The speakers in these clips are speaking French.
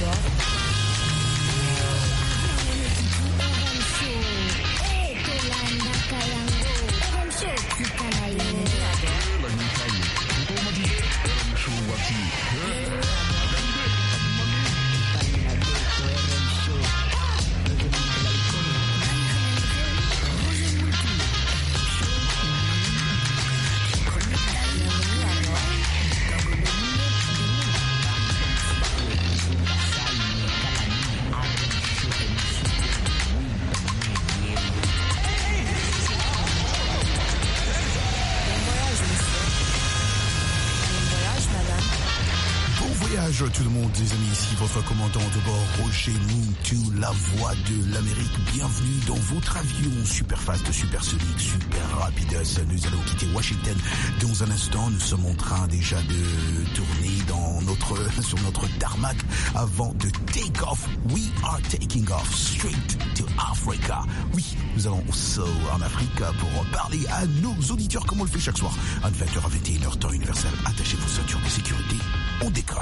Tout le monde, les amis, ici votre commandant de bord, Roger Muntu, la voix de l'Amérique. Bienvenue dans votre avion super fast, super sonique, super rapide. Nous allons quitter Washington dans un instant. Nous sommes en train déjà de tourner sur notre tarmac avant de take off. We are taking off straight to Africa. Oui, nous allons en Afrique pour parler à nos auditeurs comme on le fait chaque soir. À 20h à 21h, temps universel. Attachez vos ceintures de sécurité. On décolle.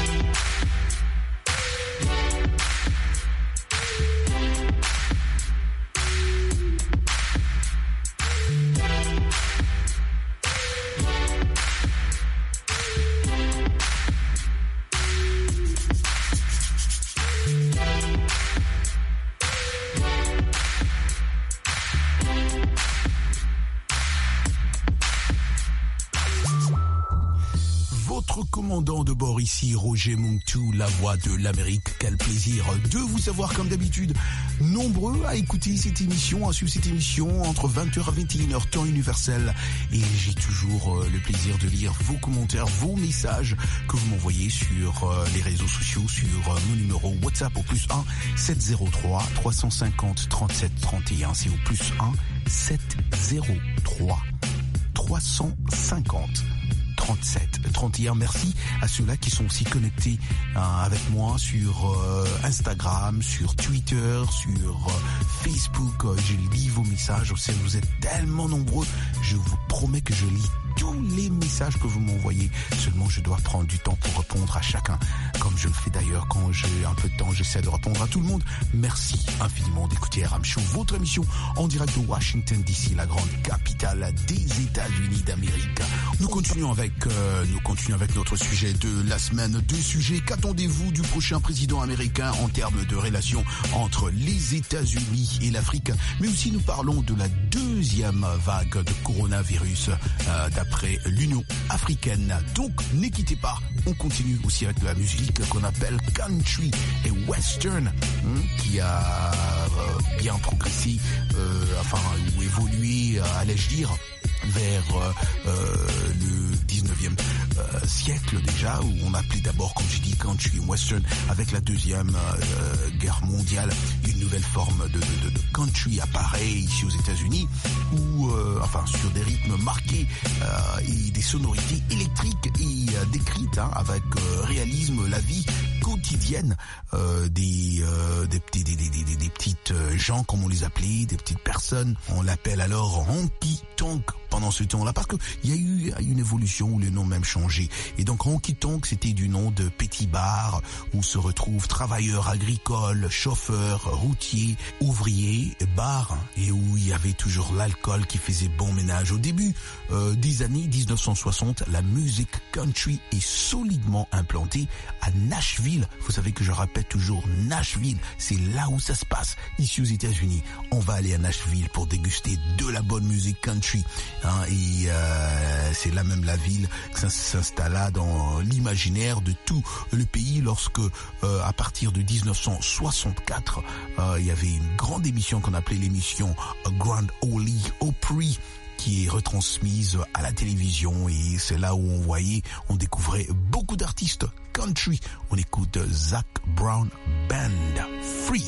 Commandant de bord ici, Roger Muntu, la voix de l'Amérique. Quel plaisir de vous avoir comme d'habitude nombreux à écouter cette émission, à suivre cette émission entre 20h à 21h, temps universel. Et j'ai toujours le plaisir de lire vos commentaires, vos messages que vous m'envoyez sur les réseaux sociaux, sur mon numéro WhatsApp au +1 703 350 37 31. C'est au +1 703 350 37 31. Merci à ceux-là qui sont aussi connectés avec moi sur Instagram, sur Twitter, sur Facebook. Je lis vos messages. Vous êtes tellement nombreux. Je vous promets que je lis tous les messages que vous m'envoyez. Seulement, je dois prendre du temps pour répondre à chacun. Comme je le fais d'ailleurs quand j'ai un peu de temps, j'essaie de répondre à tout le monde. Merci infiniment d'écouter RM Show, votre émission en direct de Washington DC, la grande capitale des États-Unis d'Amérique. Nous continuons avec notre sujet de la semaine. Deux sujets. Qu'attendez-vous du prochain président américain en termes de relations entre les États-Unis et l'Afrique? Mais aussi nous parlons de la deuxième vague de coronavirus d'après l'Union africaine. Donc ne quittez pas. On continue aussi avec de la musique qu'on appelle country et western, qui a bien progressé, ou évolué, allais-je dire, vers le 19e siècle déjà, où on appelait d'abord, comme j'ai dit, country western. Avec la deuxième guerre mondiale, une nouvelle forme de country apparaît ici aux États-Unis, où sur des rythmes marqués et des sonorités électriques et décrites avec réalisme la vie quotidienne des petites gens, comme on les appelait, des petites personnes. On l'appelle alors honky tonk pendant ce temps-là, parce qu'il y a eu une évolution où le nom même changé. Et donc honky tonk, c'était du nom de petit bar où se retrouvent travailleurs agricoles, chauffeurs, routiers, ouvriers, bars, et où il y avait toujours l'alcool qui faisait bon ménage. Au début des années 1960, la musique country est solidement implantée à Nashville. Vous savez que je répète toujours Nashville, c'est là où ça se passe, ici aux États-Unis. On va aller à Nashville pour déguster de la bonne musique country. C'est là même la ville que s'installa dans l'imaginaire de tout le pays lorsque, à partir de 1964, il y avait une grande émission qu'on appelait l'émission Grand Ole Opry, qui est retransmise à la télévision, et c'est là où on découvrait beaucoup d'artistes country. On écoute Zac Brown Band, Free.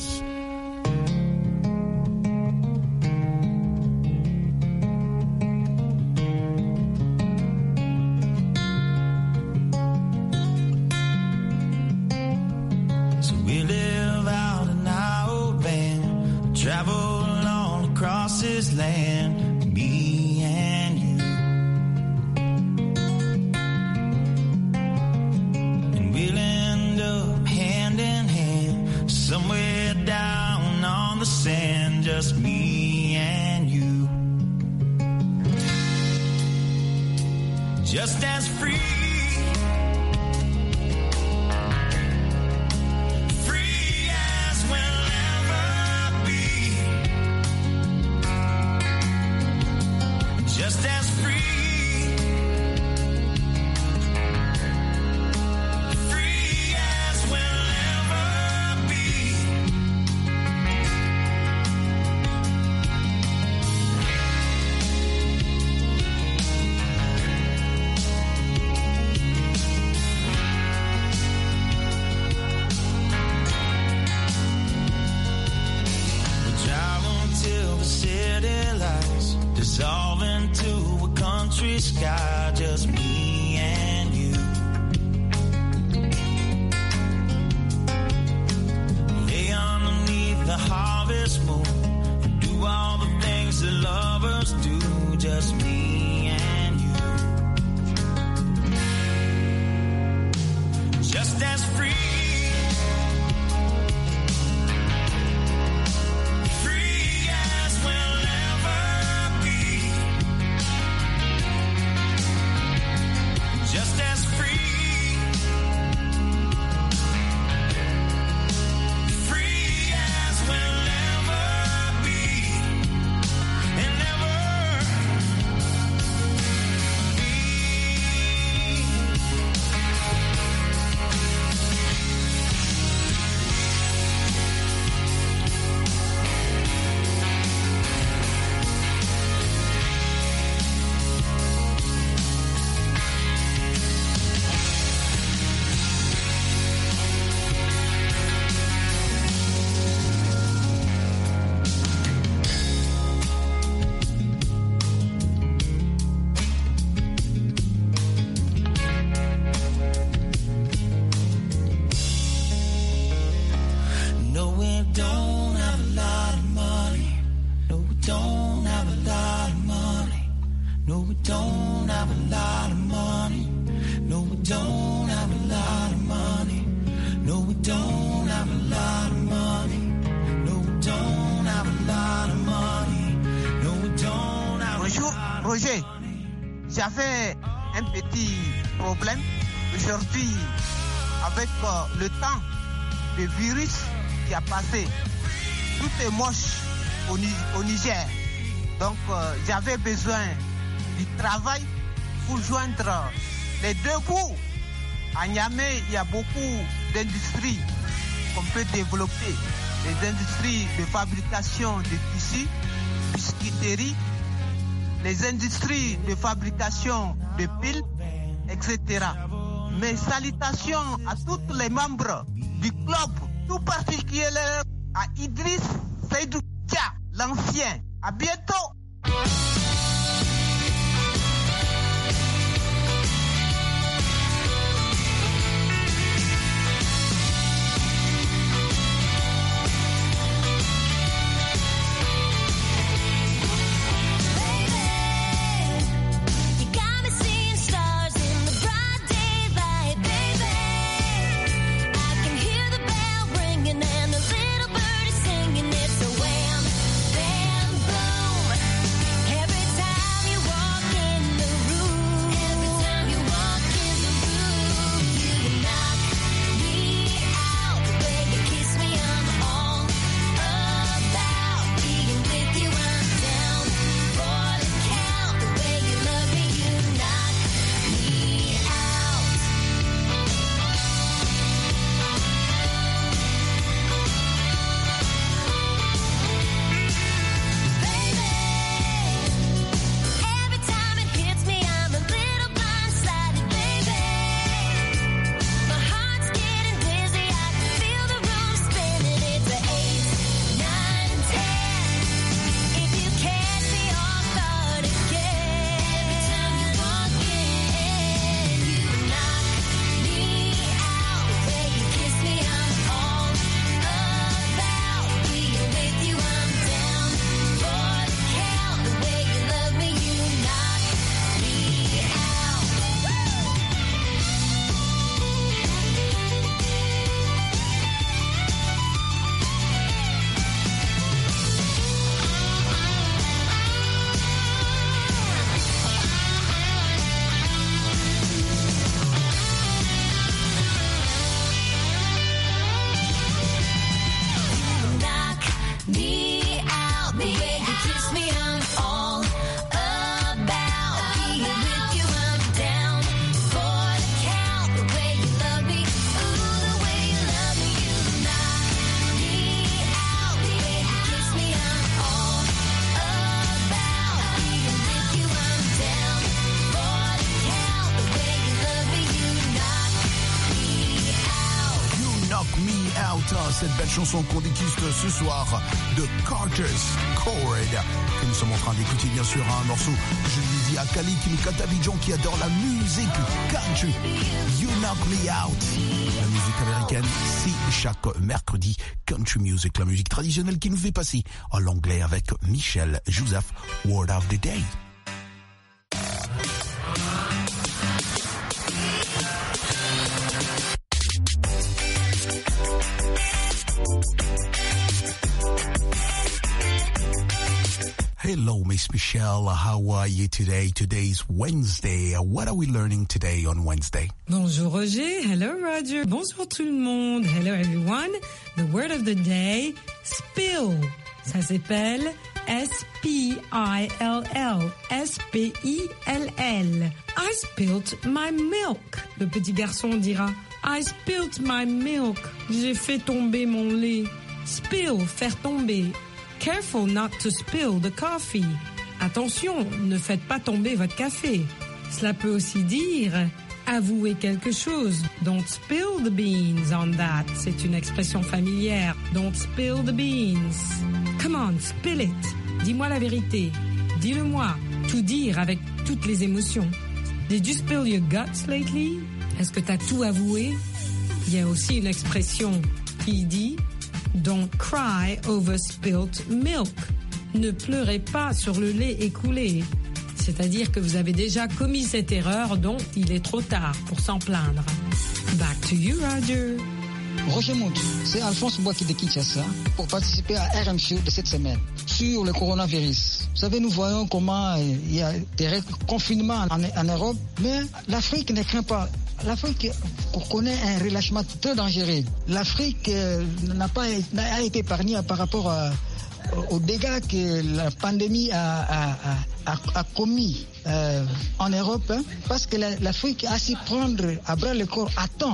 So we live out in our old van, travel all across this land, me and you. And we'll end up hand in just me and you. Just as free. Just as free, free as we'll ever be. We drive until the city lights dissolve into a country sky, just me and you. Lay underneath the harvest moon and do all the things that lovers do, just me and you. Just as free. Just as free, free as we'll ever be, and never be. No, we don't have a lot of money. No, we don't have a lot of money. No, we don't have a lot of money. No, we don't have a lot of money. No, we don't have a lot of money. No, we don't have a lot of money. No, we don't have a Bonjour, lot of Roger. money. J'avais un petit problème aujourd'hui avec le temps, le virus qui a passé. Tout est moche au Niger. Donc j'avais besoin du travail pour joindre les deux bouts. À Niamey, il y a beaucoup d'industries qu'on peut développer. Les industries de fabrication de tissus, biscuiterie, les industries de fabrication de piles, etc. Mes salutations à tous les membres du club, tout particulièrement à Idriss Seydou Dia, l'ancien. À bientôt! Every Knock Me Out, cette belle chanson qu'on déguste ce soir de Carter's Chord, que nous sommes en train d'écouter bien sûr un morceau, je lui dis à Kali Kimikata Bidjon qui adore la musique country. You Knock Me Out, la musique américaine, c'est chaque mercredi country music, la musique traditionnelle qui nous fait passer à l'anglais avec Michel Joseph, Word of the Day. Hello, Miss Michelle. How are you today? Today's Wednesday. What are we learning today on Wednesday? Bonjour Roger. Hello Roger. Bonjour tout le monde. Hello everyone. The word of the day, spill. Ça s'appelle S-P-I-L-L. S-P-I-L-L. I spilt my milk. Le petit garçon dira, I spilt my milk. J'ai fait tomber mon lait. Spill, faire tomber. Careful not to spill the coffee. Attention, ne faites pas tomber votre café. Cela peut aussi dire avouer quelque chose. Don't spill the beans on that. C'est une expression familière. Don't spill the beans. Come on, spill it. Dis-moi la vérité. Dis-le-moi. Tout dire avec toutes les émotions. Did you spill your guts lately? Est-ce que t'as tout avoué? Il y a aussi une expression qui dit Don't cry over spilt milk. Ne pleurez pas sur le lait écoulé. C'est-à-dire que vous avez déjà commis cette erreur, donc il est trop tard pour s'en plaindre. Back to you, Roger. Roger Mout, c'est Alphonse Boaki de Kinshasa pour participer à RM Show de cette semaine sur le coronavirus. Vous savez, nous voyons comment il y a des confinements en Europe, mais l'Afrique ne craint pas. L'Afrique connaît un relâchement très dangereux. L'Afrique n'a été épargnée par rapport aux dégâts que la pandémie a commis en Europe, parce que l'Afrique a su prendre à bras le corps à temps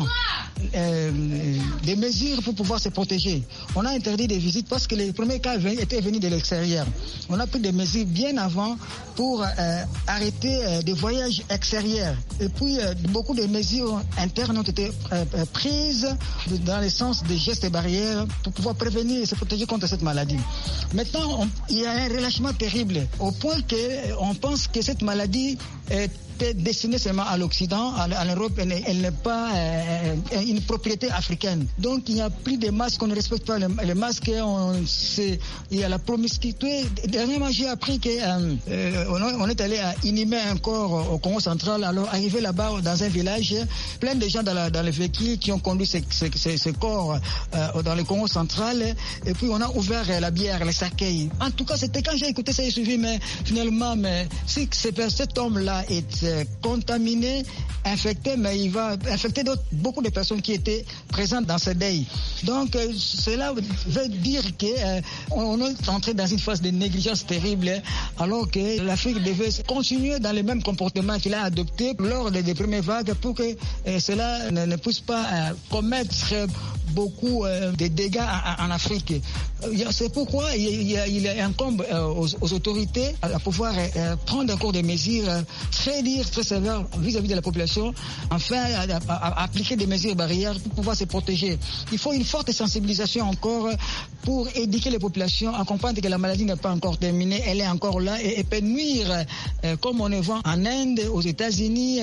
des mesures pour pouvoir se protéger. On a interdit des visites parce que les premiers cas étaient venus de l'extérieur. On a pris des mesures bien avant pour arrêter des voyages extérieurs. Et puis beaucoup de mesures internes ont été prises dans le sens des gestes barrières pour pouvoir prévenir et se protéger contre cette maladie. Maintenant, il y a un relâchement terrible au point qu'on pense que cette maladie est destinée seulement à l'Occident, à l'Europe, elle n'est pas une propriété africaine. Donc il n'y a plus de masques, on ne respecte pas les masques, il y a la promiscuité. Dernièrement, j'ai appris qu'on est allé inhumer un corps au Congo central. Alors arrivé là-bas dans un village, plein de gens dans les véhicules qui ont conduit ce corps dans le Congo central, et puis on a ouvert la bière, les sakeis. En tout cas, c'était quand j'ai écouté ça, j'ai suivi, mais finalement, si cet homme-là est contaminé, infecté, mais il va infecter beaucoup de personnes qui étaient présentes dans ce deuil. Donc cela veut dire qu'on est entré dans une phase de négligence terrible, alors que l'Afrique devait continuer dans les mêmes comportements qu'il a adoptés lors des premières vagues pour que cela ne puisse pas commettre beaucoup de dégâts en Afrique. C'est pourquoi il incombe aux autorités à pouvoir prendre encore des mesures très sévères vis-à-vis de la population, enfin à appliquer des mesures barrières pour pouvoir se protéger. Il faut une forte sensibilisation encore pour éduquer les populations à comprendre que la maladie n'est pas encore terminée, elle est encore là et peut nuire, comme on le voit en Inde, aux États-Unis,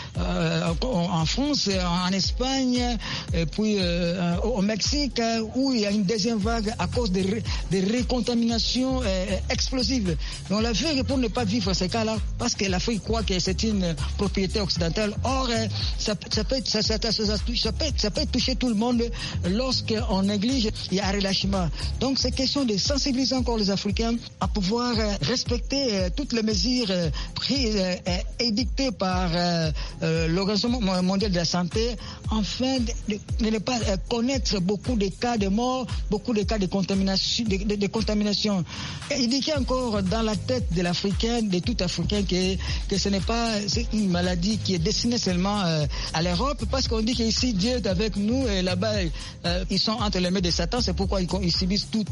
en France, en Espagne, et puis au Mexique, où il y a une deuxième vague à cause des recontaminations explosives. Donc la veille pour ne pas vivre ces cas-là, parce que l'Afrique croit que c'est une propriété occidentale. Or, ça peut toucher tout le monde lorsqu'on néglige, il y a un relâchement. Donc c'est question de sensibiliser encore les Africains à pouvoir respecter toutes les mesures prises et dictées par l'Organisation mondiale de la santé, afin de ne pas connaître beaucoup de cas de mort, beaucoup de cas de contamination. Éduquer encore dans la tête de l'Africain, de tout Africain, que ce n'est pas une maladie qui est destinée seulement à l'Europe, parce qu'on dit qu'ici Dieu est avec nous et là-bas ils sont entre les mains de Satan, c'est pourquoi ils subissent toutes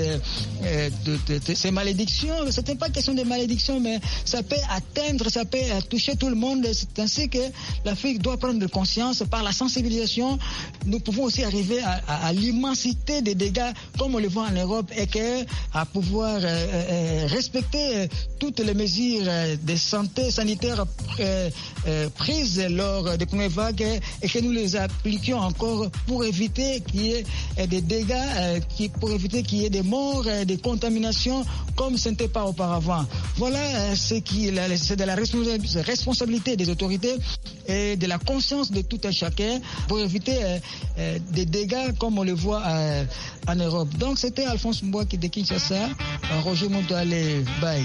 ces malédictions. Ce n'est pas question de malédiction, mais ça peut atteindre, ça peut toucher tout le monde. C'est ainsi que l'Afrique doit prendre conscience par la sensibilisation. Nous pouvons aussi arriver s'attendait à l'immensité des dégâts comme on le voit en Europe et qu'à pouvoir respecter toutes les mesures de santé sanitaire prises lors des premières vagues et que nous les appliquions encore pour éviter qu'il y ait des dégâts, pour éviter qu'il y ait des morts, des contaminations comme ce n'était pas auparavant. Voilà c'est de la responsabilité des autorités et de la conscience de tout un chacun pour éviter des dégâts comme on le voit en Europe. Donc c'était Alphonse Mbouaki de Kinshasa, Roger Montale, bye.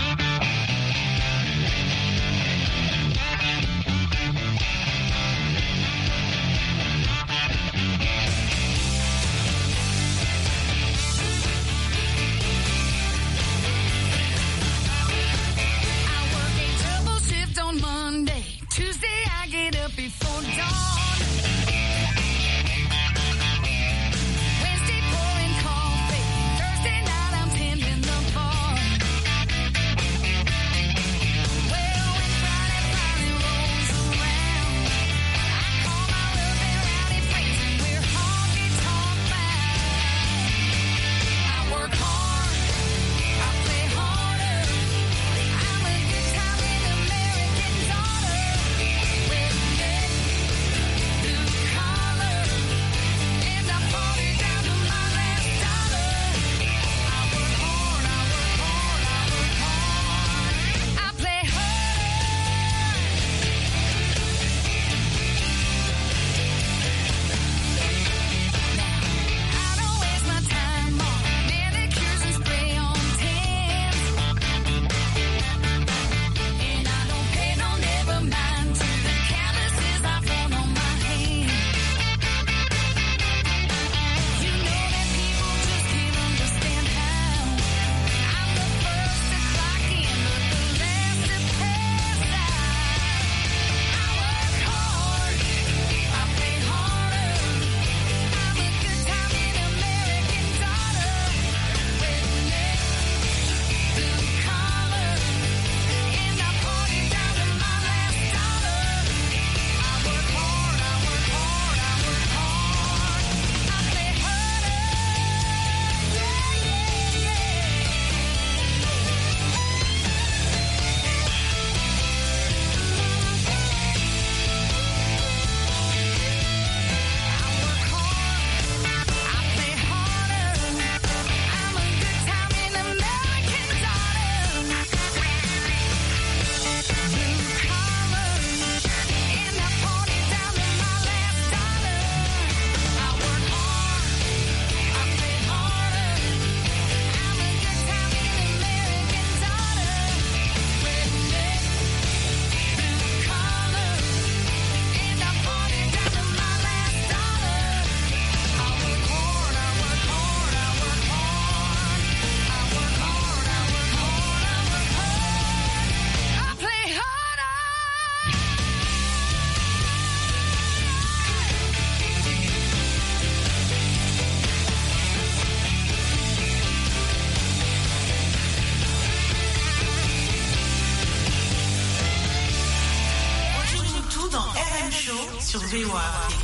sur VOA.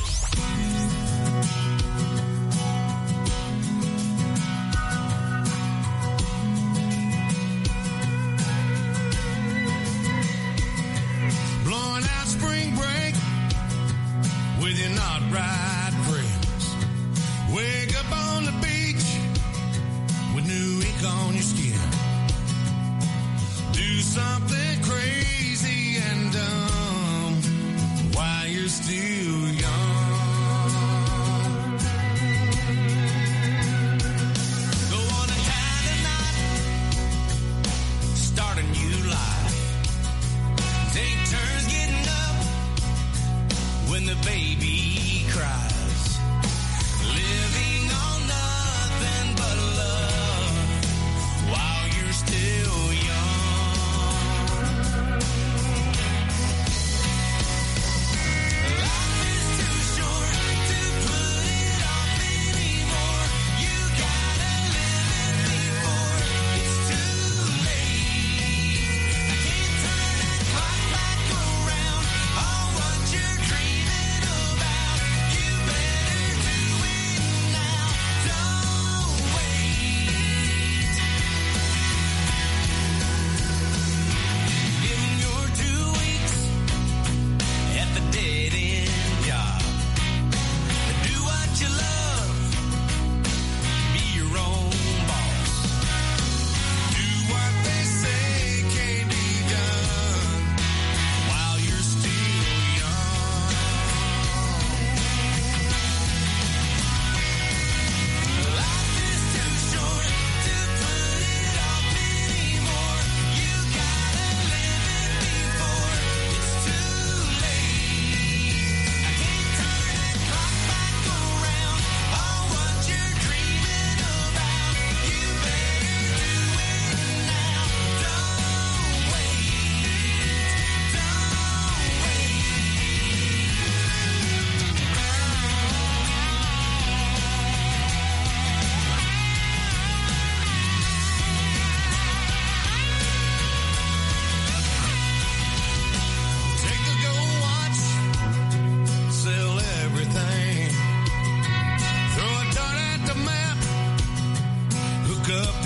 Blowing out spring break with your not right friends. Wake up on the beach with new ink on your skin. Do something crazy and dumb while you're still young. Go on and tie the knot, start a new life. Take turns getting up when the baby cries. Living on nothing but love while you're still young. Life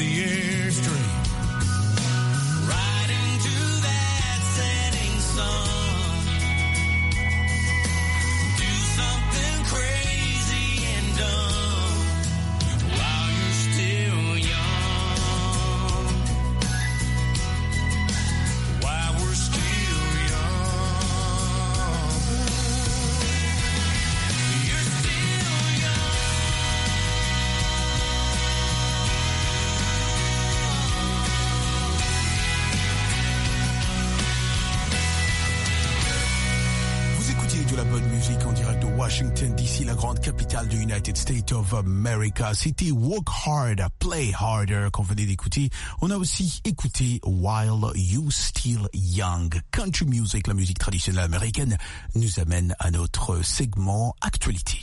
the airstream, right into that setting sun. Do something crazy and dumb while you're still young. While we're still young. You're still young. Vous écoutiez de la bonne musique en direct de Washington DC, la grande capitale du United States of America. C'était Work Hard, Play Harder qu'on venait d'écouter. On a aussi écouté While You Still Young. Country music, la musique traditionnelle américaine, nous amène à notre segment Actualité.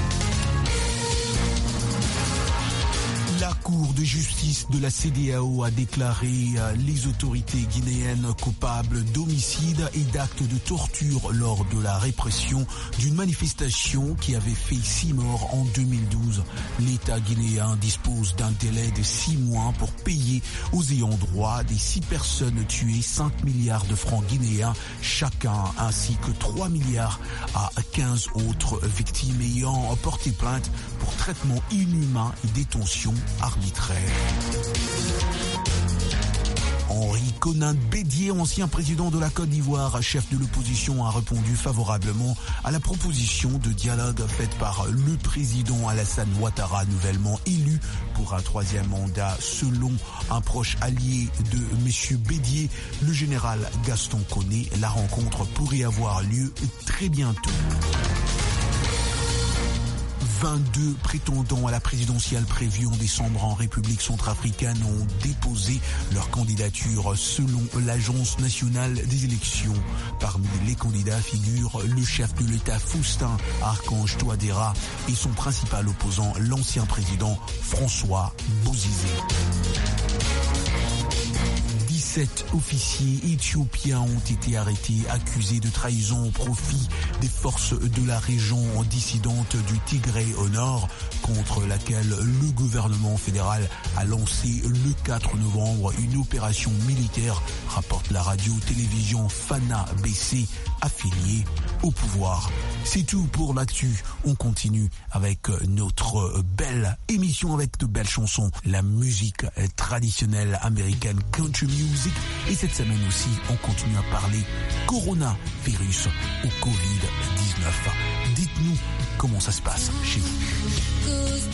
La Cour de justice de la CEDEAO a déclaré les autorités guinéennes coupables d'homicide et d'actes de torture lors de la répression d'une manifestation qui avait fait 6 morts en 2012. L'État guinéen dispose d'un délai de 6 mois pour payer aux ayants droit des 6 personnes tuées 5 milliards de francs guinéens chacun, ainsi que 3 milliards à 15 autres victimes ayant porté plainte pour traitement inhumain et détention arbitraire. Henri Konan Bédié, ancien président de la Côte d'Ivoire, chef de l'opposition, a répondu favorablement à la proposition de dialogue faite par le président Alassane Ouattara, nouvellement élu pour un 3e mandat. Selon un proche allié de M. Bédié, le général Gaston Koné, la rencontre pourrait avoir lieu très bientôt. 22 prétendants à la présidentielle prévue en décembre en République centrafricaine ont déposé leur candidature selon l'Agence nationale des élections. Parmi les candidats figurent le chef de l'État Faustin Archange Touadéra et son principal opposant, l'ancien président François Bozizé. 17 officiers éthiopiens ont été arrêtés, accusés de trahison au profit des forces de la région dissidente du Tigré au nord, contre laquelle le gouvernement fédéral a lancé le 4 novembre une opération militaire, rapporte la radio-télévision Fana BC, affiliée au pouvoir. C'est tout pour l'actu. On continue avec notre belle émission avec de belles chansons, la musique traditionnelle américaine, country music. Et cette semaine aussi, on continue à parler coronavirus ou Covid-19. Dites-nous comment ça se passe chez vous.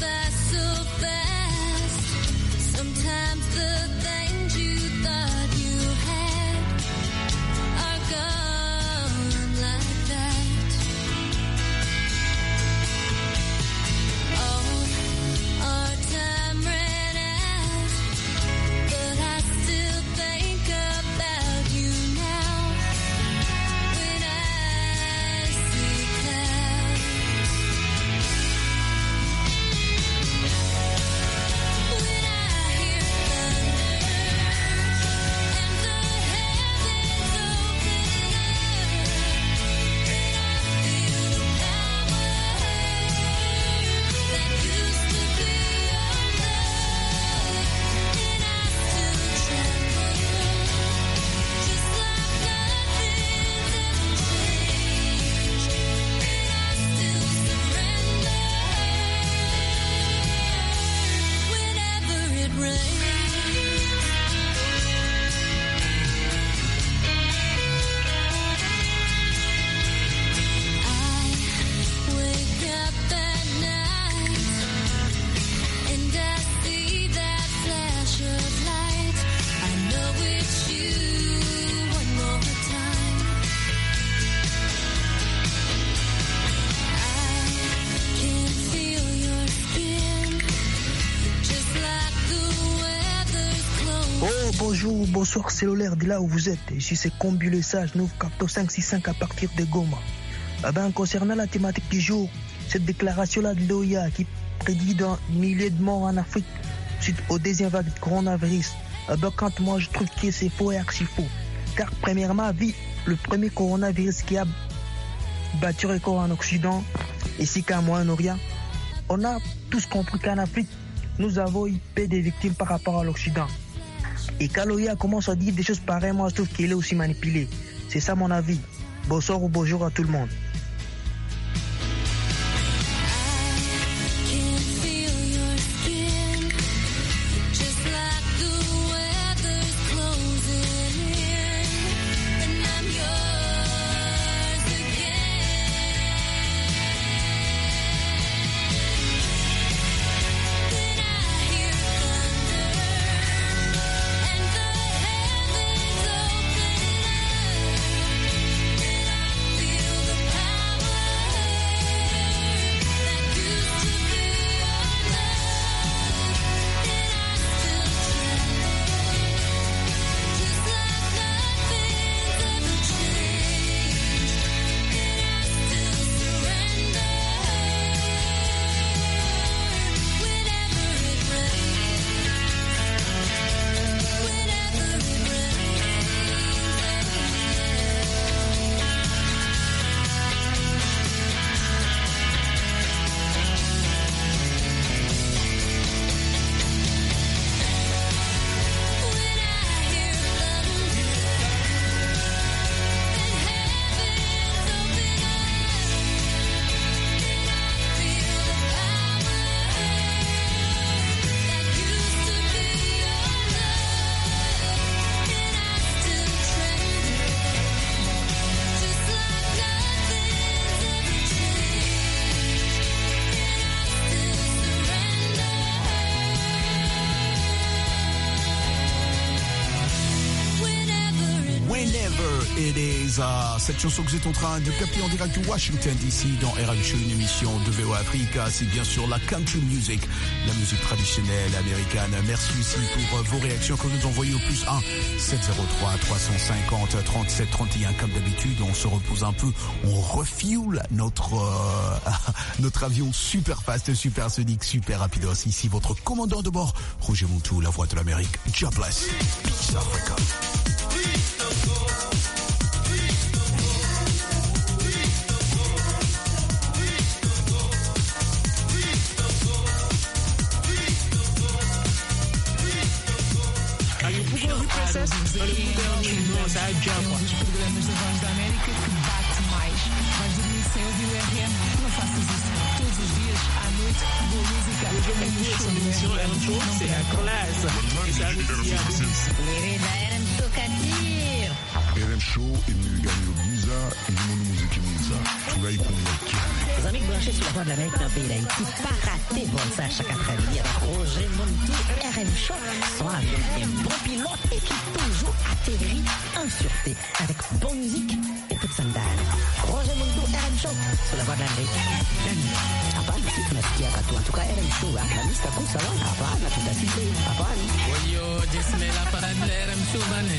Bonjour, bonsoir, c'est Lolaire de là où vous êtes. Je suis ce Combulé Sage, 94565 à partir de Goma. Concernant la thématique du jour, cette déclaration-là de l'OIA qui prédit d'un millier de morts en Afrique suite au deuxième vague de coronavirus, quand moi je trouve que c'est faux et archi faux. Car premièrement, vu le premier coronavirus qui a battu record en Occident, ici qu'à Moyen-Orient, on a tous compris qu'en Afrique, nous avons eu peu de victimes par rapport à l'Occident. Et quand l'OIA commence à dire des choses pareilles, moi je trouve qu'il est aussi manipulé. C'est ça mon avis. Bonsoir ou bonjour à tout le monde. It is cette chanson que vous êtes en train de capter en direct de Washington DC dans RM Show, une émission de VOA Africa. C'est bien sûr la country music, la musique traditionnelle américaine. Merci aussi pour vos réactions que vous nous envoyez au plus 1 703 350 37 31. Comme d'habitude, on se repose un peu, on refuel notre avion super fast, super sonique, super rapidos. Ici votre commandant de bord, Roger Montou, la voix de l'Amérique. Jobless, Peace Africa. Um dos programas da Voz da América que bate mais. Vais dormir sem ouvir o RM? Não faças isso. Todos os dias, à noite, boa música. C'est la classe. RM Show imeganya ubwiza irimo n'umuziki mwiza turayikunda cyane. Les amis branchés sur la Voix de l'Amérique dans le pays d'Haïti, pas rater bon ça chaque après-midi avec Roger Montou, RM Show, son avion un bon pilote et qui toujours atterrit en sûreté avec bonne musique et toute sandale. Roger Montou, RM Show sur la Voix de l'Amérique. Hapana, si tunasikia katu. En tout cas, RM Show, la mista kusa wana. Hapana, tutasikia. Hapana. Oyo, jisme la parade de RM Show, bane.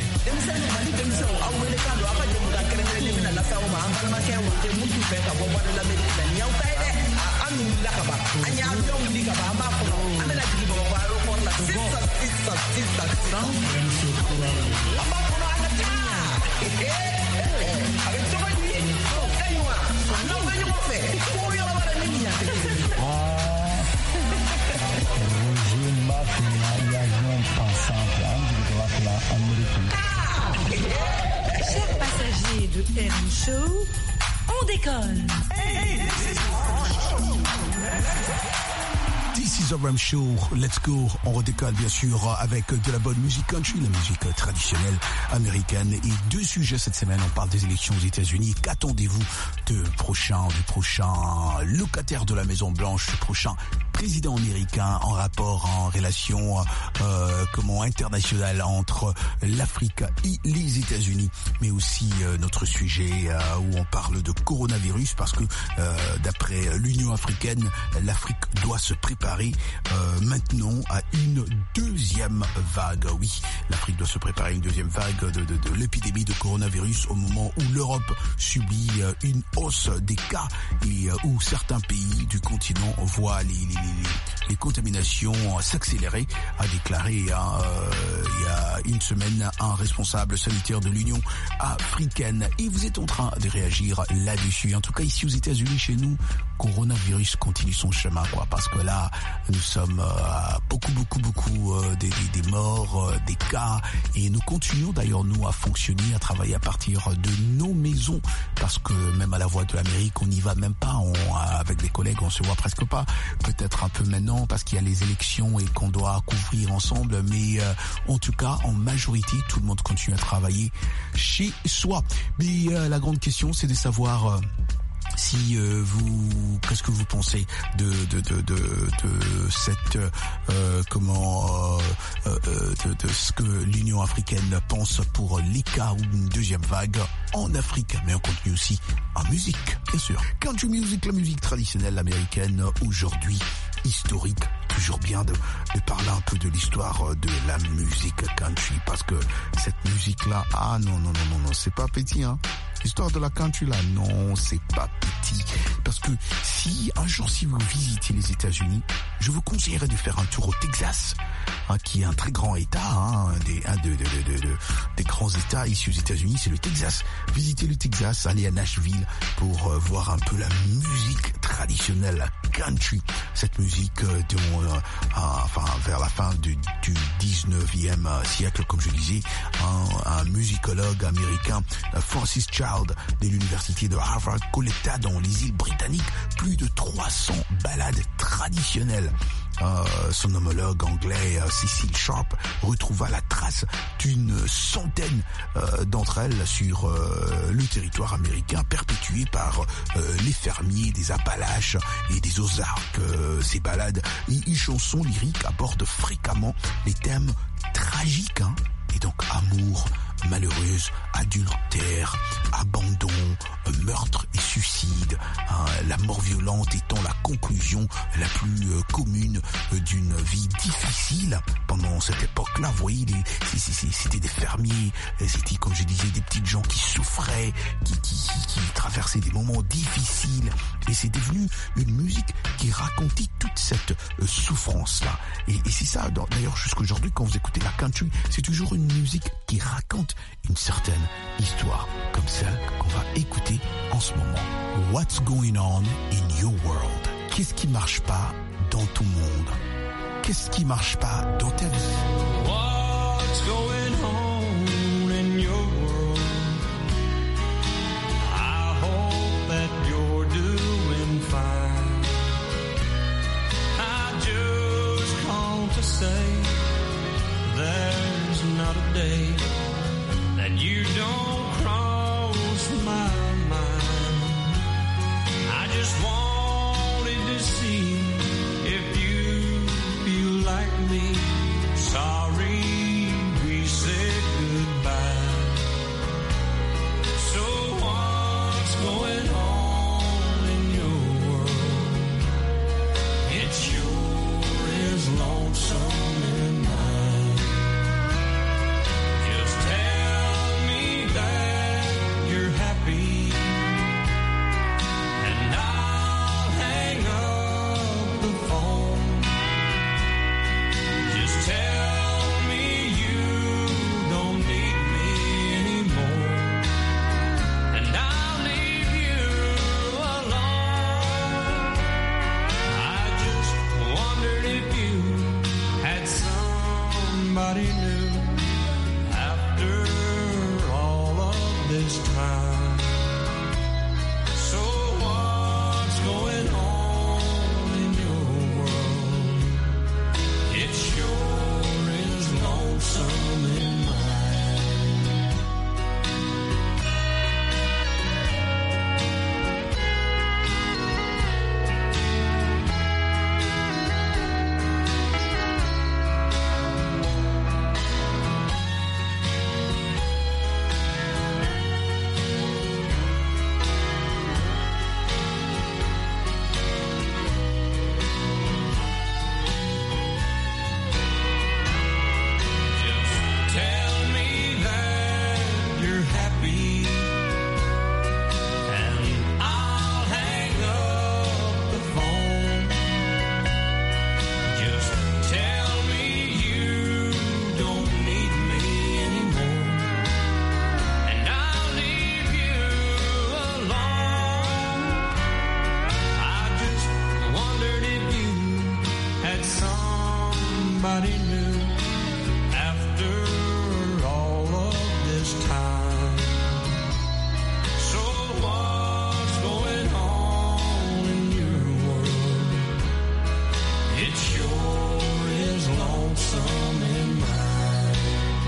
Chers passagers de RM Show, on décolle. This is RM Show, let's go. On redécolle bien sûr avec de la bonne musique country, la musique traditionnelle américaine. Et deux sujets cette semaine, on parle des élections aux États-Unis. Qu'attendez-vous du prochain locataire de la Maison Blanche, du prochain président américain en rapport, en relation internationale entre l'Afrique et les États-Unis, mais aussi notre sujet où on parle de coronavirus parce que d'après l'Union africaine, l'Afrique doit se préparer maintenant à une deuxième vague. Oui, l'Afrique doit se préparer à une deuxième vague de l'épidémie de coronavirus au moment où l'Europe subit une hausse des cas et où certains pays du continent voient les contaminations s'accéléraient, a déclaré il y a une semaine un responsable sanitaire de l'Union africaine. Et vous êtes en train de réagir là-dessus. En tout cas, ici aux États-Unis, chez nous, coronavirus continue son chemin, quoi, parce que là, nous sommes beaucoup des morts, des cas, et nous continuons d'ailleurs, nous, à fonctionner, à travailler à partir de nos maisons, parce que même à la Voix de l'Amérique, on n'y va même pas, avec des collègues, on se voit presque pas, peut-être un peu maintenant, parce qu'il y a les élections et qu'on doit couvrir ensemble, mais en tout cas, en majorité, tout le monde continue à travailler chez soi. Mais la grande question, c'est de savoir... si qu'est-ce que vous pensez de cette de ce que l'Union africaine pense pour les cas ou une deuxième vague en Afrique, mais on continue aussi en musique, bien sûr. Country music, la musique traditionnelle américaine aujourd'hui, historique. Toujours bien de parler un peu de l'histoire de la musique country, parce que cette musique-là, non, c'est pas petit, hein. L'histoire de la country, là, non, c'est pas petit. Parce que si vous visitez les États-Unis, je vous conseillerais de faire un tour au Texas, hein, qui est un très grand État, hein, des grands États ici aux États-Unis, c'est le Texas. Visitez le Texas, allez à Nashville pour voir un peu la musique traditionnelle, la country. Cette musique vers la fin du 19e siècle, comme je disais, un musicologue américain, Francis Child, de l'université de Harvard, collecta dans les îles britanniques plus de 300 ballades traditionnelles. Son homologue anglais, Cecil Sharp, retrouva la trace d'une centaine d'entre elles sur le territoire américain, perpétuées par les fermiers des Appalaches et des Ozarks. Ces ballades et chansons lyriques abordent fréquemment les thèmes tragiques, hein, et donc amour, malheureuse, adultère, abandon, meurtre et suicide, hein, la mort violente étant la conclusion la plus commune d'une vie difficile pendant cette époque-là. Vous voyez, c'était des fermiers, c'était, comme je disais, des petites gens qui souffraient, qui traversaient des moments difficiles, et c'est devenu une musique qui racontait toute cette souffrance-là. Et c'est ça, d'ailleurs, jusqu'aujourd'hui, quand vous écoutez la country, c'est toujours une musique qui raconte une certaine histoire, comme celle qu'on va écouter en ce moment. What's going on in your world? Qu'est-ce qui marche pas dans ton monde? Qu'est-ce qui marche pas dans ta vie? What's going on in your world? I hope that you're doing fine. I just called to say there's not a day that you don't cross my mind. I just wanted to see if you feel like me. Sorry we said goodbye. So what's going on in your world? It sure is lonesome in mine. Just met somebody new after all of this time. So what's going on in your world? It sure is lonesome in mine.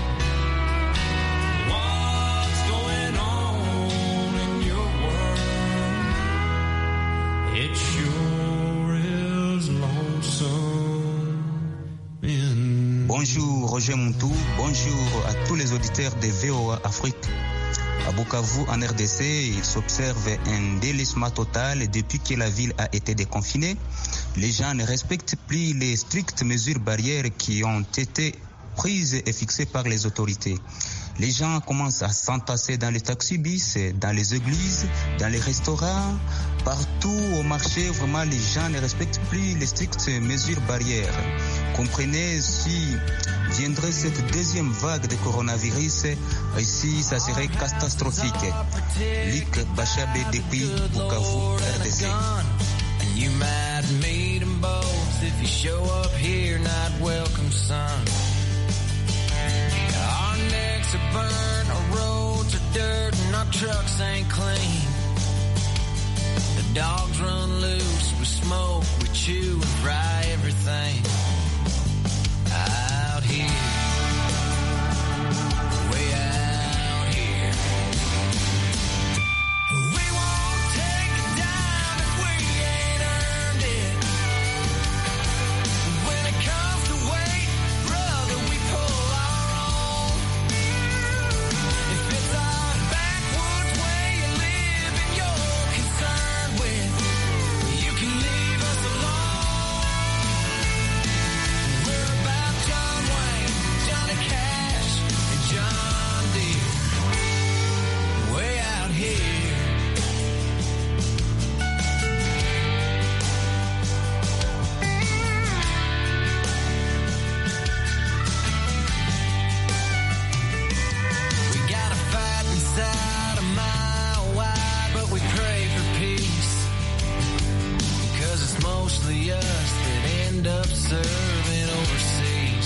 What's going on in your world? It sure is lonesome in. Bonjour Roger Montou, bonjour à tous les auditeurs de VOA Afrique. À Bukavu, en RDC, il s'observe un délaissement total depuis que la ville a été déconfinée. Les gens ne respectent plus les strictes mesures barrières qui ont été prises et fixées par les autorités. Les gens commencent à s'entasser dans les taxis-bis, dans les églises, dans les restaurants, partout au marché. Vraiment, les gens ne respectent plus les strictes mesures barrières. Comprenez, si viendrait cette deuxième vague de coronavirus, ici, ça serait catastrophique. Luc Bachabé depuis Bukavu, RDC. You might meet them both if you show up here, not welcome, son. Our necks are burned, our roads are dirt, and our trucks ain't clean. The dogs run loose, we smoke, we chew and fry everything. Out here, way out here. We won't take a dime if we ain't earned it. When it comes to weight, brother, we pull our own. If it's our backwoods way of living you're concerned with, you can leave us alone. We're about John Wayne, Johnny Cash, and John Deere. Way out here. We got a fight inside a mile wide, but we pray for peace. Because it's mostly us that end up serving overseas.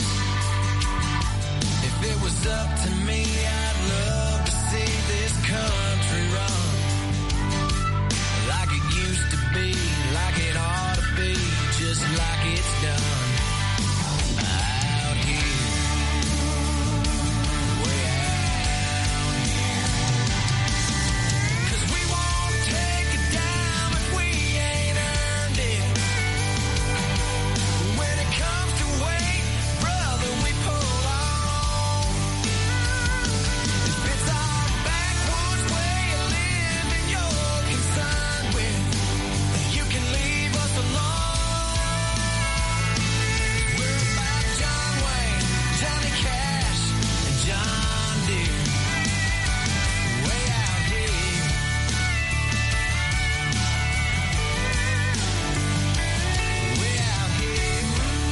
If it was up to me, I'd love to see this country run like it used to be, like it ought to be, just like it's done. Out here, way out here. 'Cause we won't take a dime if we ain't earned it. When it comes to weight, brother, we pull our own. If it's our backwoods way of living you're concerned with, you can leave us alone. We're about John Wayne, Johnny Cash, and John Deere. Way out here. Way out here.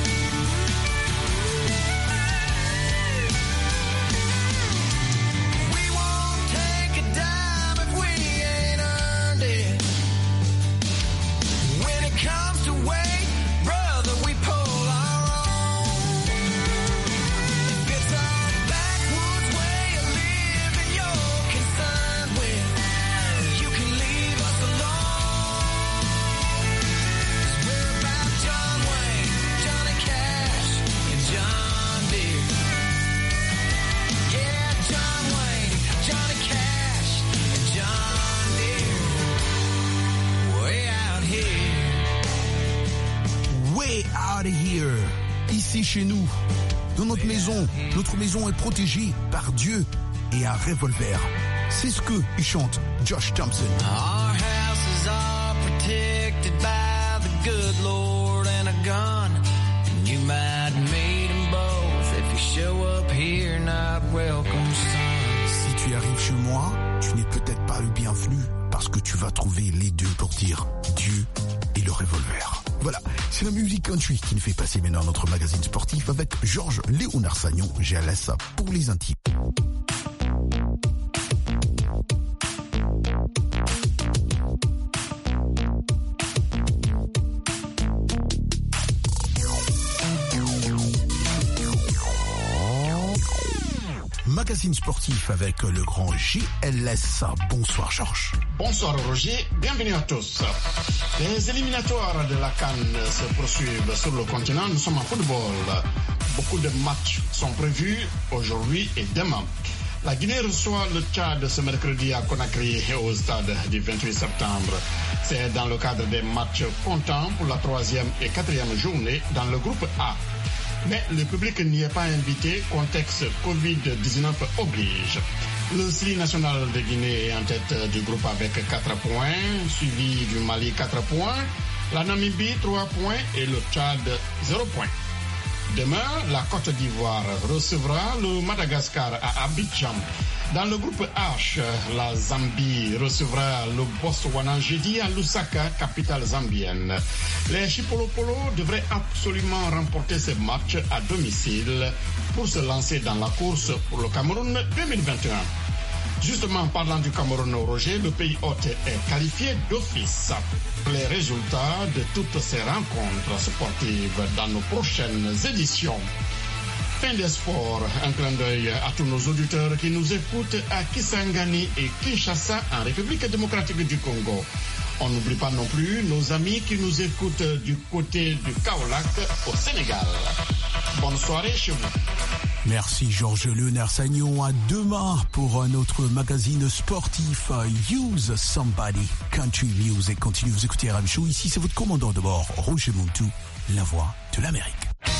We won't take a dime if we ain't earned it. When it comes to weight, brother, we pull our own. If it's our backwoods way of living you're concerned with, you can leave us alone. 'Cause we're about John Wayne, Johnny Cash, and John Deere. Yeah, John Wayne, Johnny Cash, and John Deere. Way out here. Way out of here. Ici chez nous, dans notre maison est protégée par Dieu et un revolver. C'est ce que il chante Josh Thompson. Our houses are protected by the good Lord and a gun. And you might meet them both if you show up here, not welcome, son. Si tu arrives chez moi, tu n'es peut-être pas le bienvenu parce que tu vas trouver les deux pour dire Dieu et le revolver. Voilà, c'est la musique country qui nous fait passer maintenant notre magazine sportif avec Georges Léonard Sagnon. Je laisse ça pour les intimes. magazine sportif avec le grand JLS. Bonsoir Georges. Bonsoir Roger, bienvenue à tous. Les éliminatoires de la CAN se poursuivent sur le continent. Nous sommes en football. Beaucoup de matchs sont prévus aujourd'hui et demain. La Guinée reçoit le Tchad ce mercredi à Conakry au stade du 28 septembre. C'est dans le cadre des matchs comptants pour la 3e et 4e journée dans le groupe A. Mais le public n'y est pas invité, contexte Covid-19 oblige. Le Sri national de Guinée est en tête du groupe avec 4 points, suivi du Mali 4 points, la Namibie 3 points et le Tchad 0 points. Demain, la Côte d'Ivoire recevra le Madagascar à Abidjan. Dans le groupe H, la Zambie recevra le Botswana jeudi à Lusaka, capitale zambienne. Les Chipolopolo devraient absolument remporter ce match à domicile pour se lancer dans la course pour le Cameroun 2021. Justement, parlant du Cameroun, Roger, le pays hôte est qualifié d'office. Les résultats de toutes ces rencontres sportives dans nos prochaines éditions. Fin des sports, un clin d'œil à tous nos auditeurs qui nous écoutent à Kisangani et Kinshasa en République démocratique du Congo. On n'oublie pas non plus nos amis qui nous écoutent du côté du Kaolack au Sénégal. Bonne soirée chez vous. Merci Georges Léonard Sagnon. À demain pour un autre magazine sportif, Use Somebody Country Music. Continuez vous écouter RM Show. Ici c'est votre commandant de bord, Roger Montou, la voix de l'Amérique.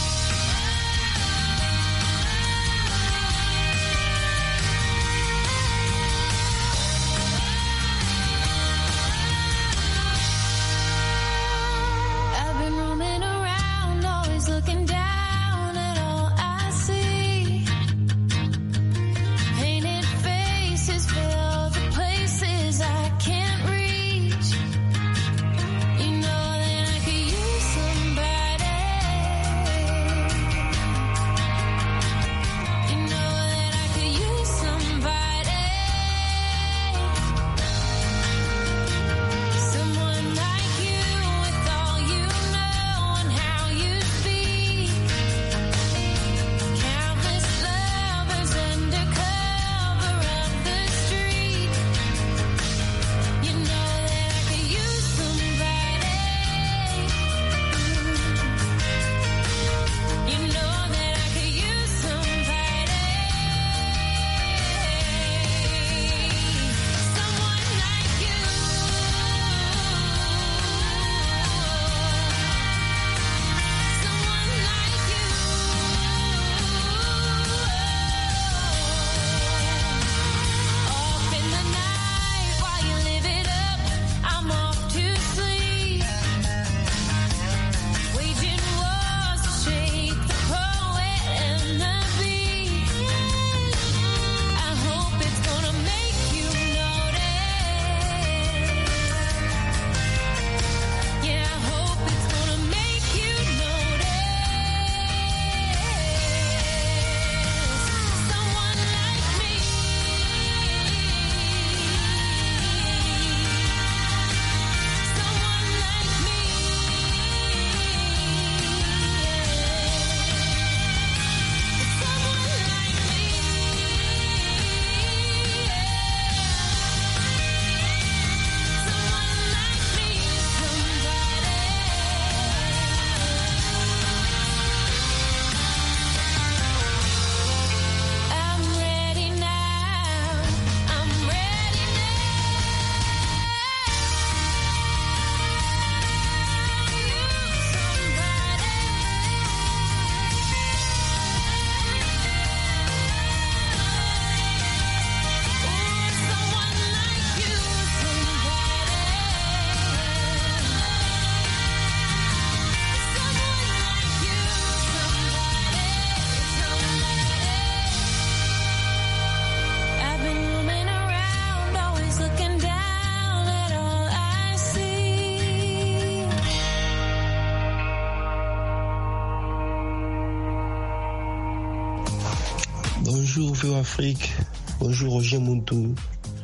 Bonjour Véo Afrique, bonjour Roger Montou,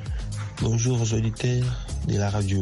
bonjour aux auditeurs de la radio.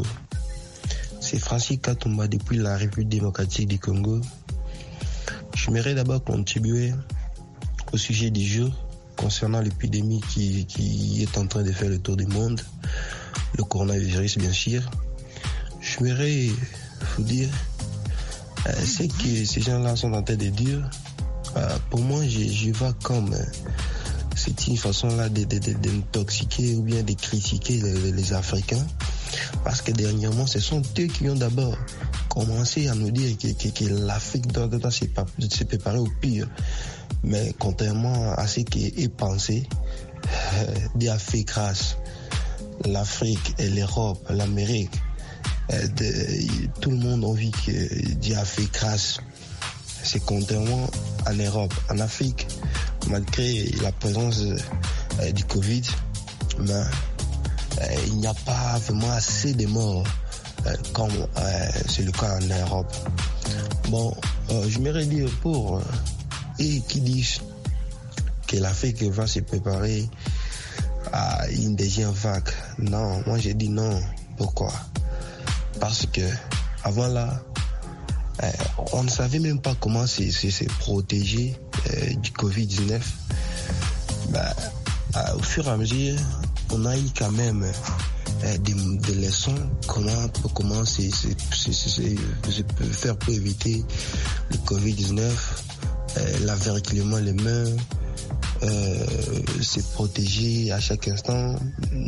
C'est Francis Katumba depuis la République démocratique du Congo. J'aimerais d'abord contribuer au sujet du jour concernant l'épidémie qui est en train de faire le tour du monde, le coronavirus bien sûr. Je voudrais vous dire ce que ces gens-là sont en train de dire. Pour moi, je vois comme c'est une façon là d'intoxiquer ou bien de critiquer les Africains, parce que dernièrement, ce sont eux qui ont d'abord commencé à nous dire que l'Afrique doit se préparer au pire. Mais contrairement à ce qui est pensé, Dieu a fait grâce. L'Afrique et l'Europe, l'Amérique, tout le monde a envie que Dieu a fait grâce. C'est contrairement en Europe. En Afrique, malgré la présence du Covid, il n'y a pas vraiment assez de morts comme c'est le cas en Europe. Bon, je m'aimerais dire pour et qui disent que l'Afrique va se préparer à une deuxième vague. Non, moi j'ai dit non. Pourquoi? Parce que avant là, on ne savait même pas comment se protéger du Covid-19. Au fur et à mesure, on a eu quand même des leçons, comment se faire pour éviter le Covid-19, laver régulièrement les mains, se protéger à chaque instant,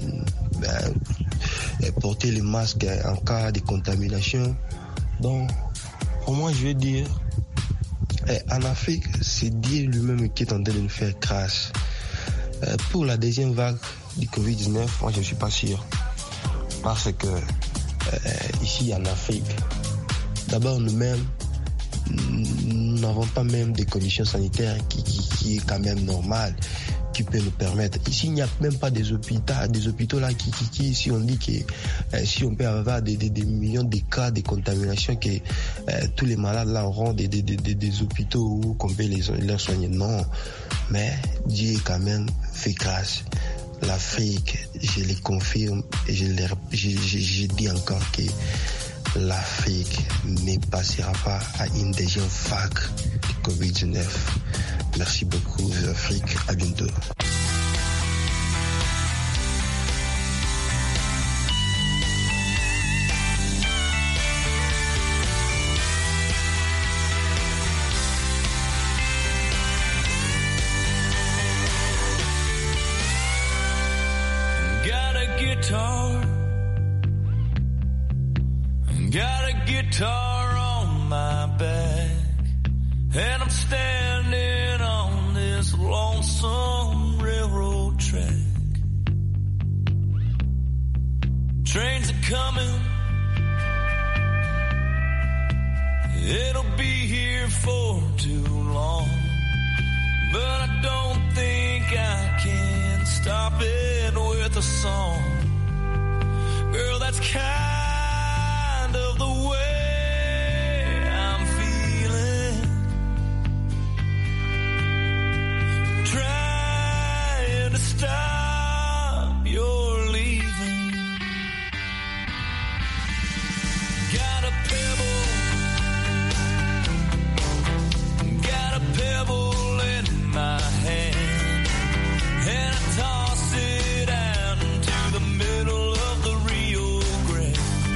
porter les masques en cas de contamination. Donc, pour moi, je veux dire, en Afrique, c'est Dieu lui-même qui est en train de nous faire grâce. Pour la deuxième vague du Covid-19, moi, je ne suis pas sûr. Parce que ici en Afrique, d'abord nous-mêmes, nous n'avons pas même des conditions sanitaires qui est quand même normales, qui peut nous permettre. Ici, il n'y a même pas des hôpitaux là qui si on dit que si on peut avoir des millions de cas de contamination, que tous les malades là auront des hôpitaux où qu'on peut les soigner. Non, mais Dieu quand même fait grâce. L'Afrique, je le confirme et je dis encore que l'Afrique ne passera pas à une deuxième vague du Covid-19. Merci beaucoup, l'Afrique. À bientôt. Got a guitar on my back, and I'm standing on this lonesome railroad track. Trains are coming, it'll be here for too long, but I don't think I can stop it with a song. Girl, that's kind of the way I'm feeling, trying to stop your leaving. Got a pebble in my hand, and I toss it out into the middle of the Rio Grande.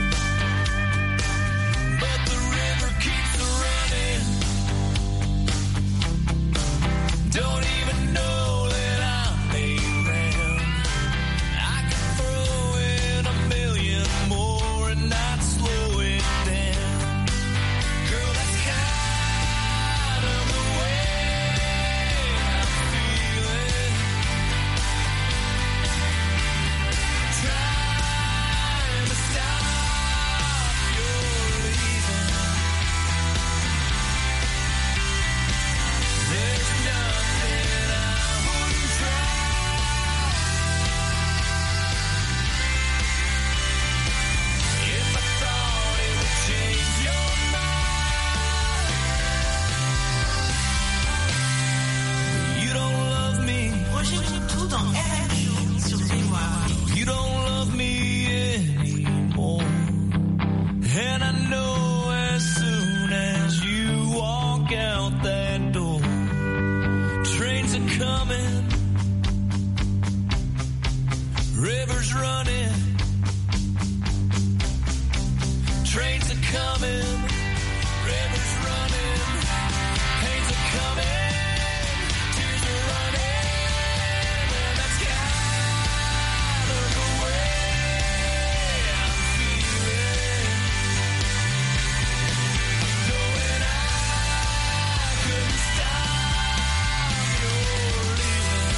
Don't even know that I'm around. I can throw in a million more and not slow it down. Girl, that's kind of the way I'm feeling. Trying to stop your leaving. There's nothing I wouldn't try. If I thought it would change your mind. You don't love me. Projet tout dans RFI sur VOA. You don't love me anymore. And I know as soon as you walk out that door, trains are coming, Rivers running, trains are coming, rivers running, pains are coming, tears are running, and that's kind of the way I'm feeling, knowing I couldn't stop your leaving.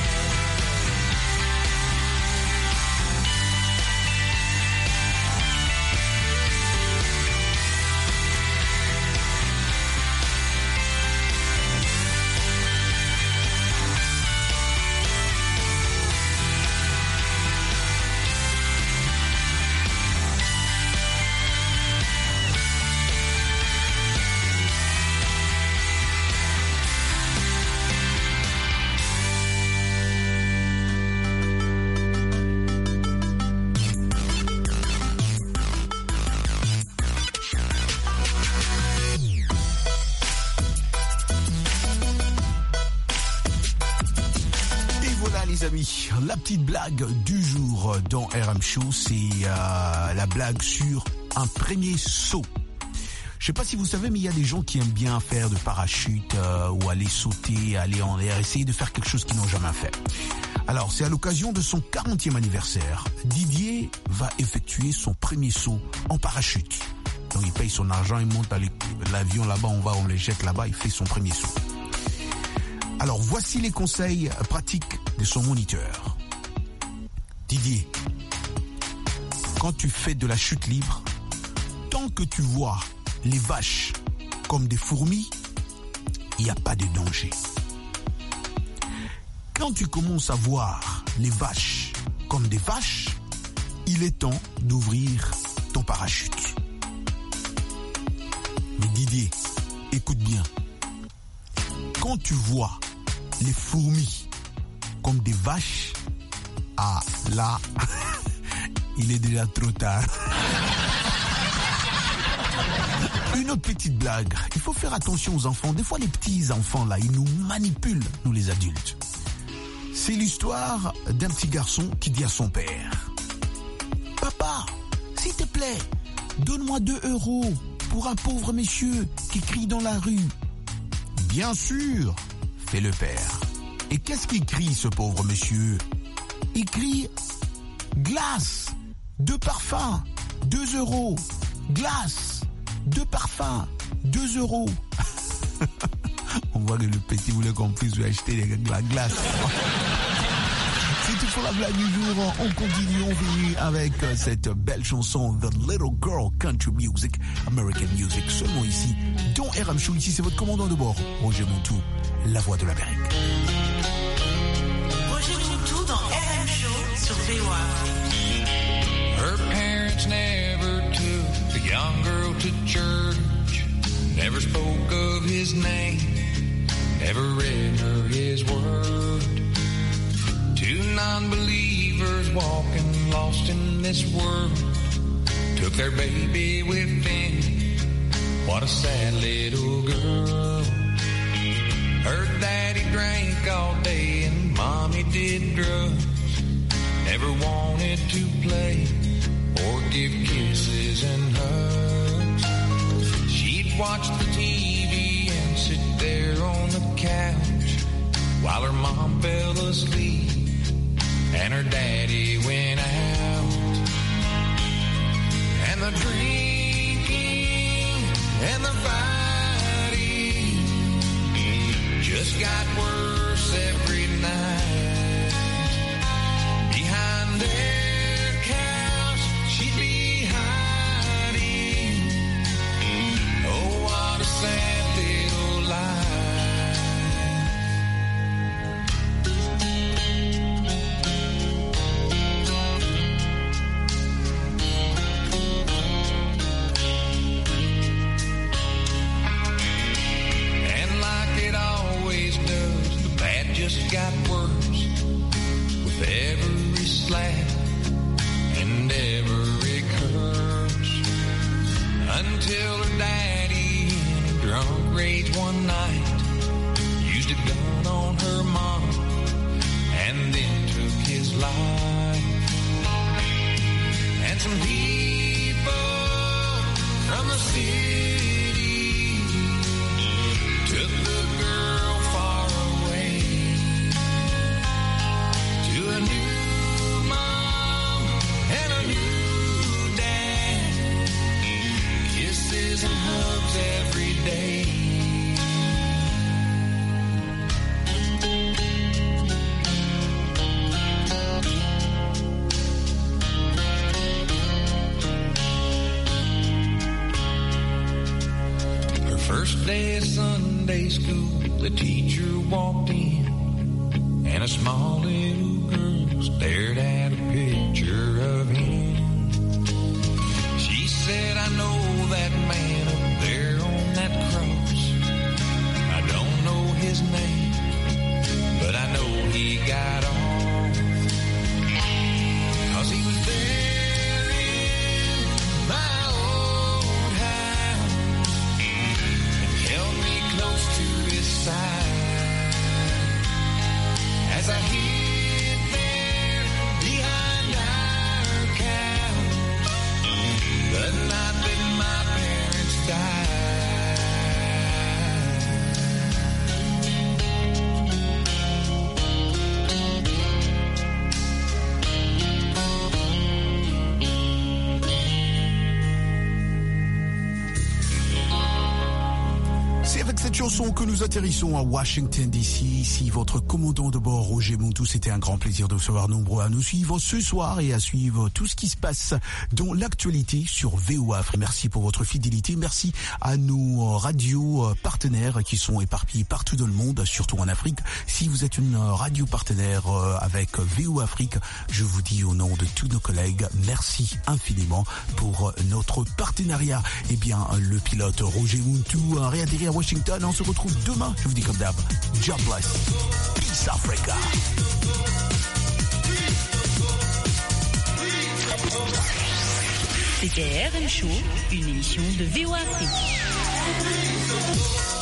Les amis, la petite blague du jour dans RM Show, c'est la blague sur un premier saut. Je sais pas si vous savez, mais il y a des gens qui aiment bien faire de parachute ou aller sauter, aller en l'air, essayer de faire quelque chose qu'ils n'ont jamais fait. Alors, c'est à l'occasion de son 40e anniversaire. Didier va effectuer son premier saut en parachute. Donc, il paye son argent, il monte à l'avion là-bas, on les jette là-bas, il fait son premier saut. Alors, voici les conseils pratiques de son moniteur. Didier, quand tu fais de la chute libre, tant que tu vois les vaches comme des fourmis, il n'y a pas de danger. Quand tu commences à voir les vaches comme des vaches, il est temps d'ouvrir ton parachute. Mais Didier, écoute bien. Quand tu vois les fourmis comme des vaches, ah là, il est déjà trop tard. Une autre petite blague. Il faut faire attention aux enfants. Des fois, les petits enfants là, ils nous manipulent, nous les adultes. C'est l'histoire d'un petit garçon qui dit à son père: Papa, s'il te plaît, donne-moi 2 € pour un pauvre monsieur qui crie dans la rue. Bien sûr, fait le père. Et qu'est-ce qu'il crie, ce pauvre monsieur? Il crie glace, 2 parfums, 2 €. Glace, 2 parfums, 2 €. On voit que le petit voulait qu'on puisse lui acheter la glace. C'est tout pour la blague du jour. On continue, on finit avec cette belle chanson The Little Girl Country Music, American Music, seulement ici, dans RM Show. Ici, c'est votre commandant de bord, Roger Montou, la voix de l'Amérique. Roger Montou dans RM Show sur VOA. Her parents never took the young girl to church, never spoke of his name, never read her his word. 2 non-believers walking lost in this world took their baby with them. What a sad little girl. Her daddy drank all day and mommy did drugs. Never wanted to play or give kisses and hugs. She'd watch the TV and sit there on the couch while her mom fell asleep and her daddy went out. And the drinking and the fighting just got worse every night. Behind their couch she'd be hiding. Oh, what a sad little life. Just got worse school, the teacher walked in, and a small little girl stared at a picture of him. She said, I know that man up there on that cross. I don't know his name, but I know he got off. 'Cause he was there in my old house and held me close to his side as I hid there behind our couch the night that my parents died. C'est avec cette chanson que nous atterrissons à Washington DC. Ici, votre commandant de bord, Roger Montou. C'était un grand plaisir de vous savoir nombreux à nous suivre ce soir et à suivre tout ce qui se passe dans l'actualité sur VOA Afrique. Merci pour votre fidélité. Merci à nos radios partenaires qui sont éparpillés partout dans le monde, surtout en Afrique. Si vous êtes une radio partenaire avec VOA Afrique, je vous dis au nom de tous nos collègues, merci infiniment pour notre partenariat. Eh bien, le pilote Roger Montou a réatterri à Washington. On se retrouve demain. Je vous dis comme d'hab, God bless. Peace Africa. C'était RM Show, une émission de VOA Afrique.